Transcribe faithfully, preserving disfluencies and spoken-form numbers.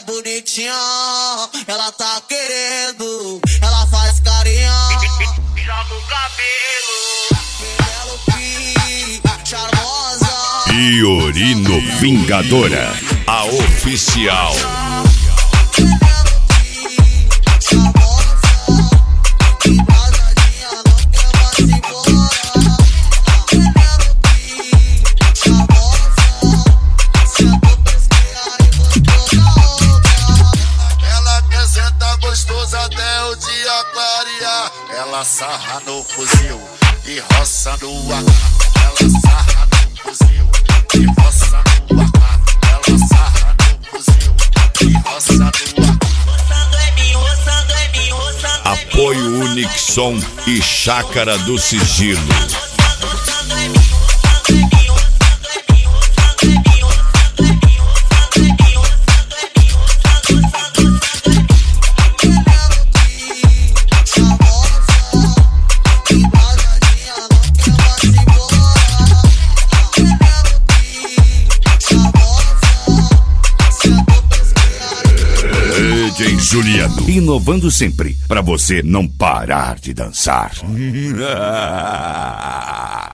bonitinha, ela tá querendo, ela faz carinha, joga o cabelo, Penelope, charmosa. Fiorino Vingadora, a oficial. Até o dia clarear, ela sarra no fuzil e roça no ar. Ela sarra no fuzil e roça no ar. Ela sarra no fuzil e roça no ar. Apoio Unixon e Chácara do Sigilo. D J Juliano, inovando sempre, pra você não parar de dançar.